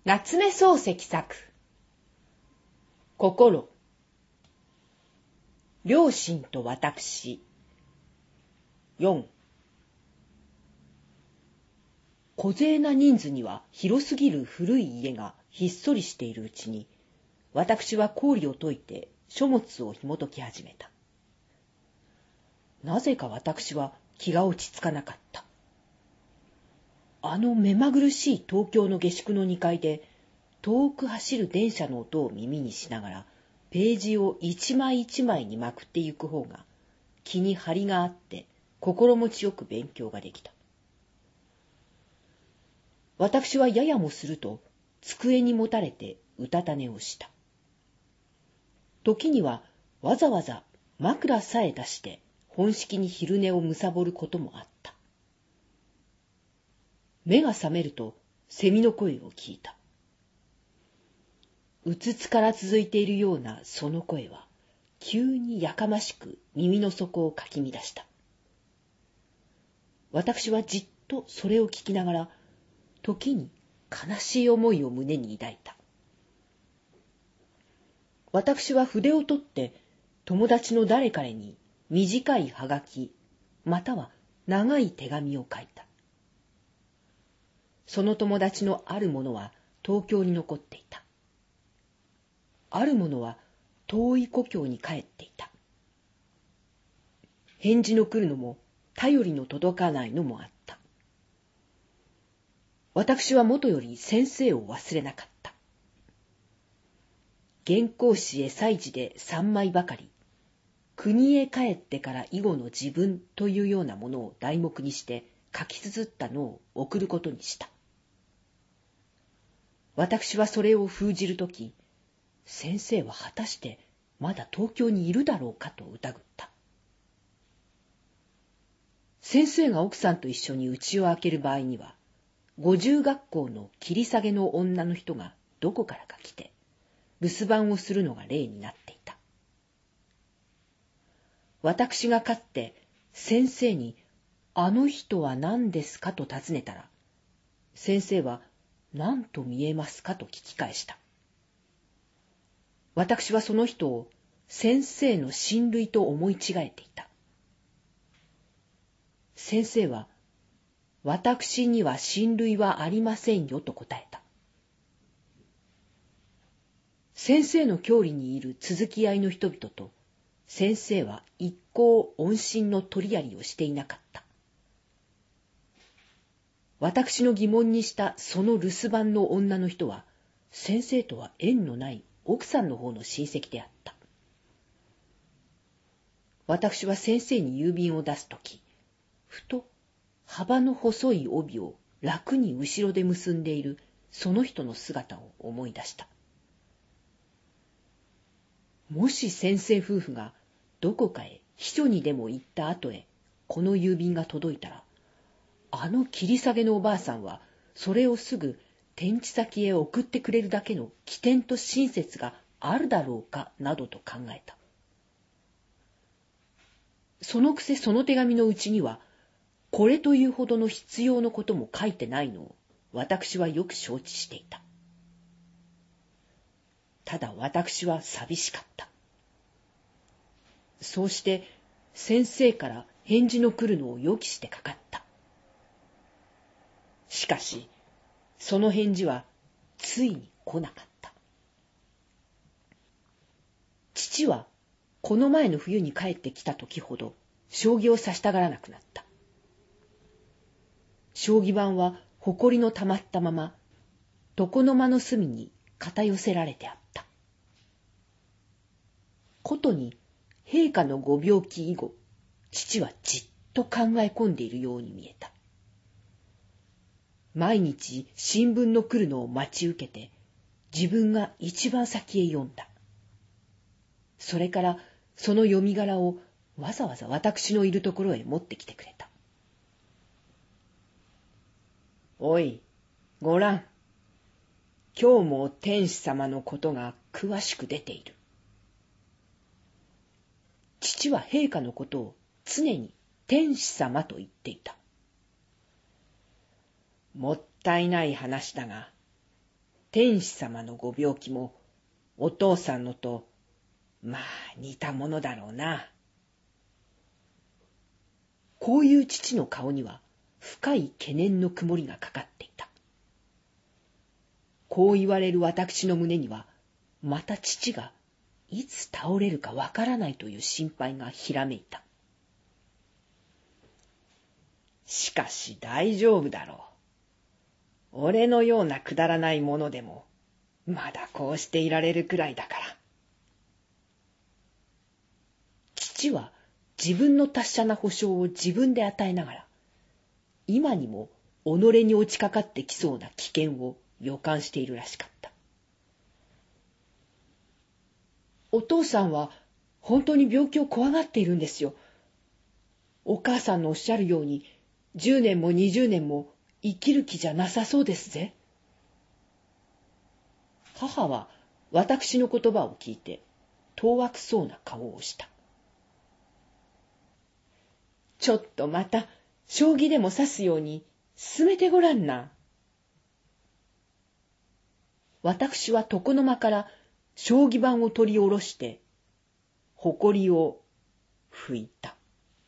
夏目漱石作心。両親と私。4。小勢な人数には広すぎる古い家がひっそりしているうちに、私は氷を解いて書物を紐解き始めた。なぜか私は気が落ち着かなかった。あの目まぐるしい東京の下宿の2階で、遠く走る電車の音を耳にしながら、ページを一枚一枚にまくってゆく方が、気に張りがあって心持ちよく勉強ができた。私はややもすると、机にもたれてうたた寝をした。時にはわざわざ枕さえ出して本式に昼寝をむさぼることもあった。目が覚めると蝉の声を聞いた。うつつから続いているようなその声は、急にやかましく耳の底をかき乱した。私はじっとそれを聞きながら、時に悲しい思いを胸に抱いた。私は筆を取って友達の誰彼に短いはがき、または長い手紙を書いた。その友達のあるものは東京に残っていた。あるものは遠い故郷に帰っていた。返事の来るのも頼りの届かないのもあった。私はもとより先生を忘れなかった。原稿紙へ祭事で3枚ばかり、国へ帰ってから以後の自分というようなものを題目にして書き綴ったのを送ることにした。私はそれを封じるとき、先生は果たしてまだ東京にいるだろうかと疑った。先生が奥さんと一緒に家を開ける場合には、50学校の切り下げの女の人がどこからか来て、留守番をするのが例になっていた。私がかつて先生に、あの人は何ですかと尋ねたら、先生は何と見えますかと聞き返した。私はその人を先生の親類と思い違えていた。先生は、私には親類はありませんよと答えた。先生の郷里にいる続き合いの人々と、先生は一向音信の取りやりをしていなかった。私の疑問にしたその留守番の女の人は、先生とは縁のない奥さんの方の親戚であった。私は先生に郵便を出すとき、ふと幅の細い帯を楽に後ろで結んでいるその人の姿を思い出した。もし先生夫婦がどこかへ秘書にでも行った後へこの郵便が届いたら、あの切り下げのおばあさんはそれをすぐ転地先へ送ってくれるだけの機転と親切があるだろうかなどと考えた。そのくせその手紙のうちには、これというほどの必要のことも書いてないのを私はよく承知していた。ただ私は寂しかった。そうして先生から返事の来るのを予期してかかった。しかしその返事はついに来なかった。父はこの前の冬に帰ってきた時ほど将棋を指したがらなくなった。将棋盤は埃のたまったまま床の間の隅に片寄せられてあった。ことに陛下のご病気以後、父はじっと考え込んでいるように見えた。毎日新聞の来るのを待ち受けて、自分が一番先へ読んだ。それからその読み柄をわざわざ私のいるところへ持ってきてくれた。おい、ごらん。今日も天子様のことが詳しく出ている。父は陛下のことを常に天子様と言っていた。もったいない話だが、 天使様のご病気もお父さんのとまあ似たものだろうな。こういう父の顔には深い懸念の曇りがかかっていた。こう言われる私の胸には、また父がいつ倒れるかわからないという心配がひらめいた。しかし大丈夫だろう。俺のようなくだらないものでも、まだこうしていられるくらいだから。父は自分の達者な保証を自分で与えながら、今にも己に落ちかかってきそうな危険を予感しているらしかった。お父さんは本当に病気を怖がっているんですよ。お母さんのおっしゃるように10年も20年も生きる気じゃなさそうですぜ。母は私の言葉を聞いて当惑そうな顔をした。ちょっとまた将棋でも指すように進めてごらんな。私は床の間から将棋盤を取り下ろして、ほこりを拭いた。